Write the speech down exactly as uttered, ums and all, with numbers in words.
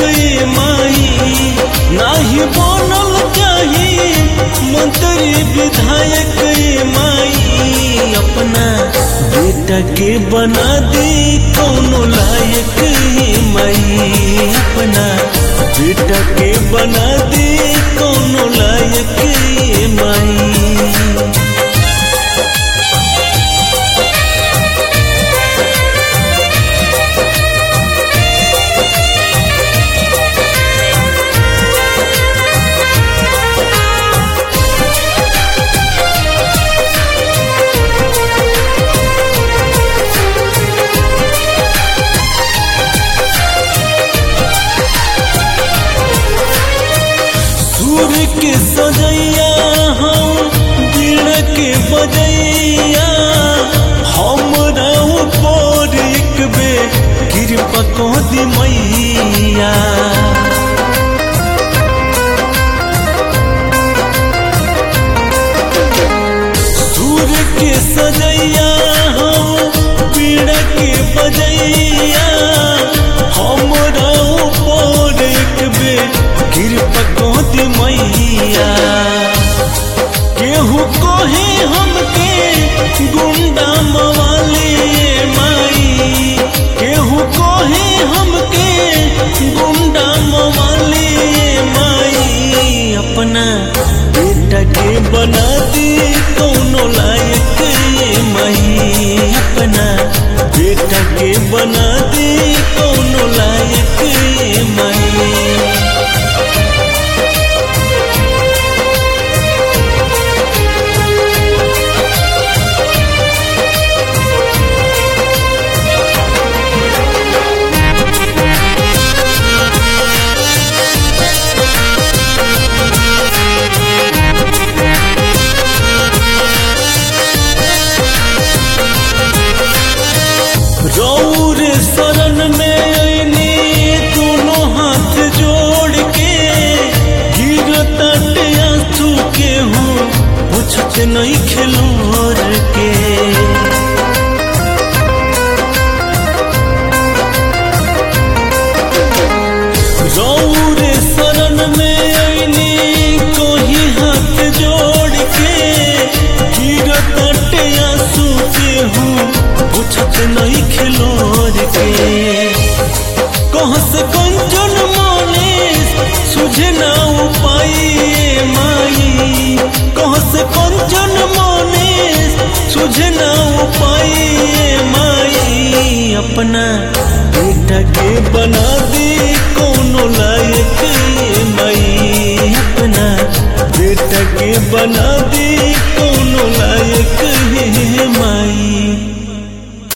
ए माई, नाही बनल चाही मंत्री विधायक ए माई, अपना बेटा के बना दी कौनो लायक ए माई, अपना बेटा के बना दी कौनो लायक ए माई। के सजैया हम बीड़ के बजैया, हमरा ऊपर एक बे कृपा कह दी मैया। सूर के सजैया हम बीड़ के बजैया, हमरा ऊपर एक बे कृपा कह दी मैया। केहू कहे हमके गुंडा मवाली माई, केहू कहे हमके गुंडा मवाली माई, अपना बेटा के बना दी कौनो लायक ए माई, अपना बेटा के बना दी कौनो लायक ए माई। रौर शरण में आईनी दोनों हाथ जोड़ के, गिरता आंसू के हूँ पूछत नहीं खिलोर के। रौर शरण में आईनी कोही हाथ जोड़ के, गिरता आंसू के हूँ पूछत नहीं खिलोर के। कहाँ से कंचन मानिस सुझे ना उपाय माई, कहाँ से कंचन मानिस सुझे ना उपाय माई, अपना बेटा के बना दी कौनो लायक माई, अपना बेटा के बना